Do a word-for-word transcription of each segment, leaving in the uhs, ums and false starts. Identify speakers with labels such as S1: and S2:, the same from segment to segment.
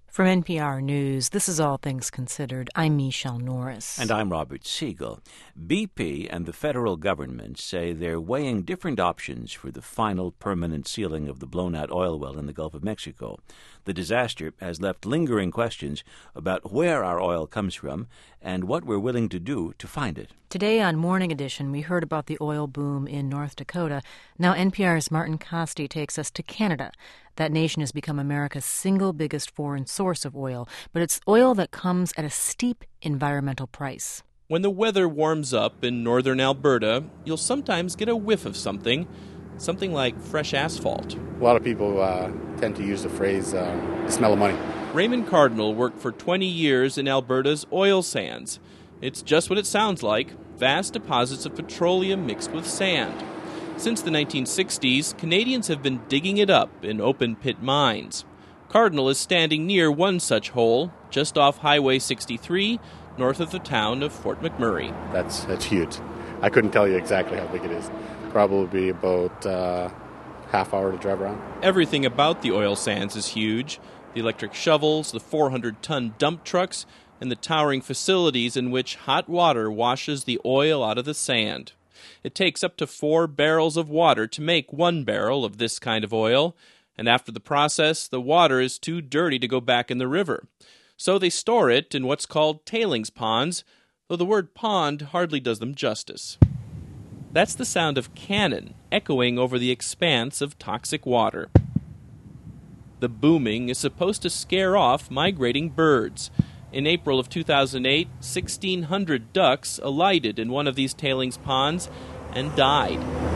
S1: From N P R News, this is All Things Considered. I'm Michelle Norris.
S2: And I'm Robert Siegel. B P and the federal government say they're weighing different options for the final permanent sealing of the blown-out oil well in the Gulf of Mexico. The disaster has left lingering questions about where our oil comes from and what we're willing to do to find it.
S1: Today on Morning Edition, we heard about the oil boom in North Dakota. Now N P R's Martin Costi takes us to Canada. That nation has become America's single biggest foreign source of oil, but it's oil that comes at a steep environmental price.
S3: When the weather warms up in northern Alberta, you'll sometimes get a whiff of something, something like fresh asphalt.
S4: A lot of people uh, tend to use the phrase, uh, the smell of money.
S3: Raymond Cardinal worked for twenty years in Alberta's oil sands. It's just what it sounds like, vast deposits of petroleum mixed with sand. Since the nineteen sixties, Canadians have been digging it up in open-pit mines. Cardinal is standing near one such hole, just off Highway sixty-three, north of the town of Fort McMurray.
S4: That's, that's huge. I couldn't tell you exactly how big it is. Probably about uh, half hour to drive around.
S3: Everything about the oil sands is huge. The electric shovels, the four hundred ton dump trucks, and the towering facilities in which hot water washes the oil out of the sand. It takes up to four barrels of water to make one barrel of this kind of oil, and after the process, the water is too dirty to go back in the river. So they store it in what's called tailings ponds, though the word pond hardly does them justice. That's the sound of cannon echoing over the expanse of toxic water. The booming is supposed to scare off migrating birds. In April of two thousand eight, sixteen hundred ducks alighted in one of these tailings ponds and died.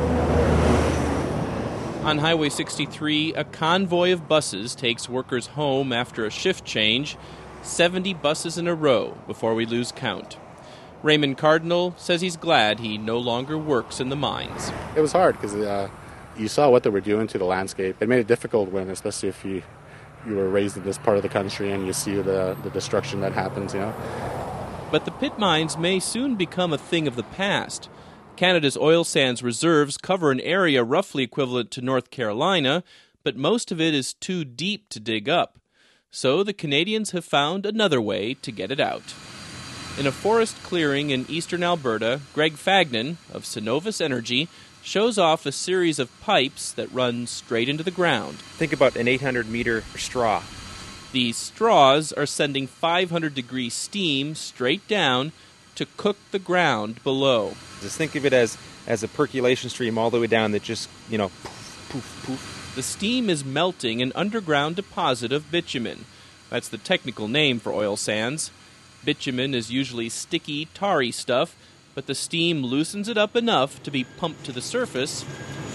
S3: On Highway sixty-three, a convoy of buses takes workers home after a shift change, seventy buses in a row before we lose count. Raymond Cardinal says he's glad he no longer works in the mines.
S4: It was hard because uh, you saw what they were doing to the landscape. It made it difficult when, especially if you you were raised in this part of the country and you see the, the destruction that happens, you know.
S3: But the pit mines may soon become a thing of the past. Canada's oil sands reserves cover an area roughly equivalent to North Carolina, but most of it is too deep to dig up. So the Canadians have found another way to get it out. In a forest clearing in eastern Alberta, Greg Fagnan of Cenovus Energy shows off a series of pipes that run straight into the ground.
S5: Think about an eight hundred meter straw.
S3: These straws are sending five hundred degree steam straight down to cook the ground below.
S5: Just think of it as, as a percolation stream all the way down that just, you know, poof, poof, poof.
S3: The steam is melting an underground deposit of bitumen. That's the technical name for oil sands. Bitumen is usually sticky, tarry stuff, but the steam loosens it up enough to be pumped to the surface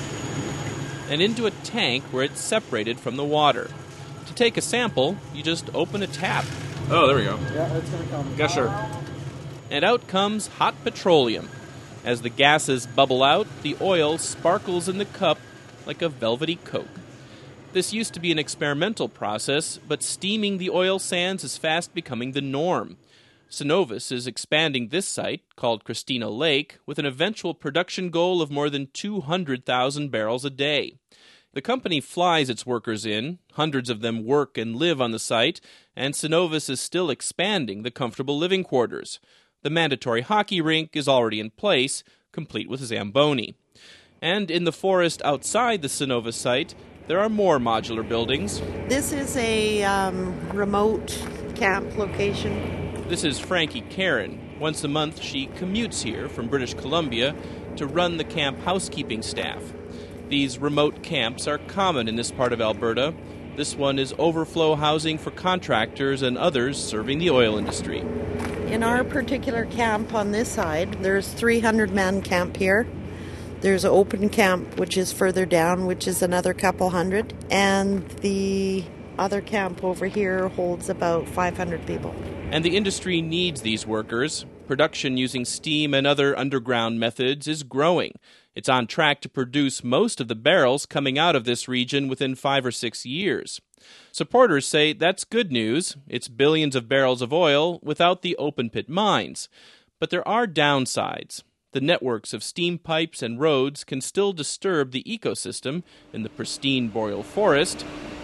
S3: and into a tank where it's separated from the water. To take a sample, you just open a tap.
S6: Oh, there we go.
S7: Yeah, it's going to come.
S6: Yeah, sure.
S3: And out comes hot petroleum. As the gases bubble out, the oil sparkles in the cup like a velvety coke. This used to be an experimental process, but steaming the oil sands is fast becoming the norm. Cenovus is expanding this site, called Christina Lake, with an eventual production goal of more than two hundred thousand barrels a day. The company flies its workers in, hundreds of them work and live on the site, and Cenovus is still expanding the comfortable living quarters. The mandatory hockey rink is already in place, complete with Zamboni. And in the forest outside the Cenovus site, there are more modular buildings.
S8: This is a um, remote camp location.
S3: This is Frankie Karen. Once a month, she commutes here from British Columbia to run the camp housekeeping staff. These remote camps are common in this part of Alberta. This one is overflow housing for contractors and others serving the oil industry.
S8: In our particular camp on this side, there's three hundred man camp here. There's an open camp, which is further down, which is another couple hundred. And the other camp over here holds about five hundred people.
S3: And the industry needs these workers. Production using steam and other underground methods is growing. It's on track to produce most of the barrels coming out of this region within five or six years. Supporters say that's good news. It's billions of barrels of oil without the open-pit mines. But there are downsides. The networks of steam pipes and roads can still disturb the ecosystem in the pristine boreal forest.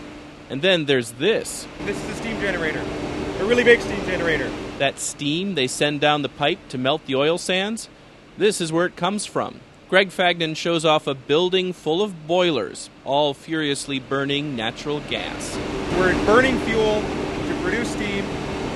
S3: And then there's this.
S5: This is a steam generator, a really big steam generator.
S3: That steam they send down the pipe to melt the oil sands, this is where it comes from. Greg Fagnan shows off a building full of boilers, all furiously burning natural gas.
S5: We're burning fuel to produce steam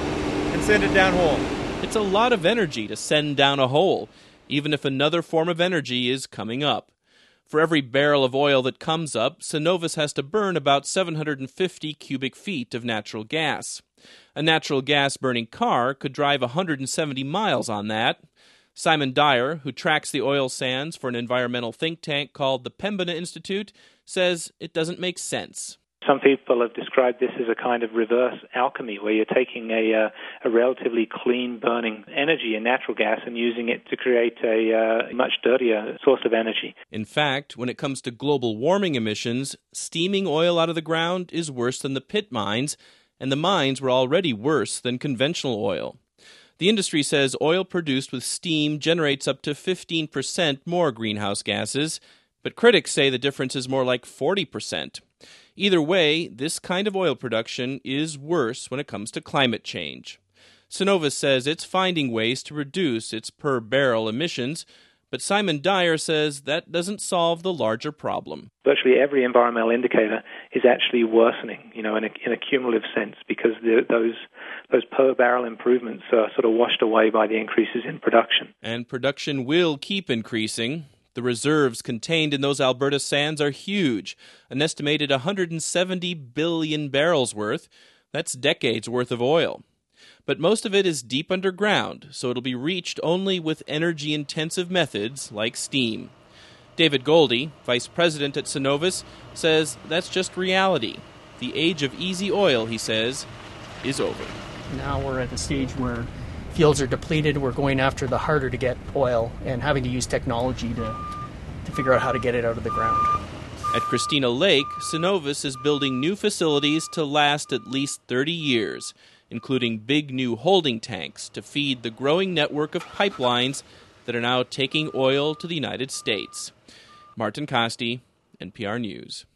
S5: and send it downhole.
S3: It's a lot of energy to send down a hole, even if another form of energy is coming up. For every barrel of oil that comes up, Cenovus has to burn about seven hundred fifty cubic feet of natural gas. A natural gas-burning car could drive one hundred seventy miles on that. Simon Dyer, who tracks the oil sands for an environmental think tank called the Pembina Institute, says it doesn't make sense.
S6: Some people have described this as a kind of reverse alchemy, where you're taking a, uh, a relatively clean-burning energy in natural gas and using it to create a uh, much dirtier source of energy.
S3: In fact, when it comes to global warming emissions, steaming oil out of the ground is worse than the pit mines, and the mines were already worse than conventional oil. The industry says oil produced with steam generates up to fifteen percent more greenhouse gases, but critics say the difference is more like forty percent. Either way, this kind of oil production is worse when it comes to climate change. Cenovus says it's finding ways to reduce its per-barrel emissions, but Simon Dyer says that doesn't solve the larger problem.
S6: Virtually every environmental indicator is actually worsening, you know, in a, in a cumulative sense, because the, those those per-barrel improvements are sort of washed away by the increases in production.
S3: And production will keep increasing. The reserves contained in those Alberta sands are huge, an estimated one hundred seventy billion barrels worth. That's decades worth of oil. But most of it is deep underground, so it'll be reached only with energy-intensive methods like steam. David Goldie, vice president at Cenovus, says that's just reality. The age of easy oil, he says, is over.
S7: Now we're at a stage where fields are depleted. We're going after the harder to get oil and having to use technology to, to figure out how to get it out of the ground.
S3: At Christina Lake, Cenovus is building new facilities to last at least thirty years, including big new holding tanks to feed the growing network of pipelines that are now taking oil to the United States. Martin Costi, N P R News.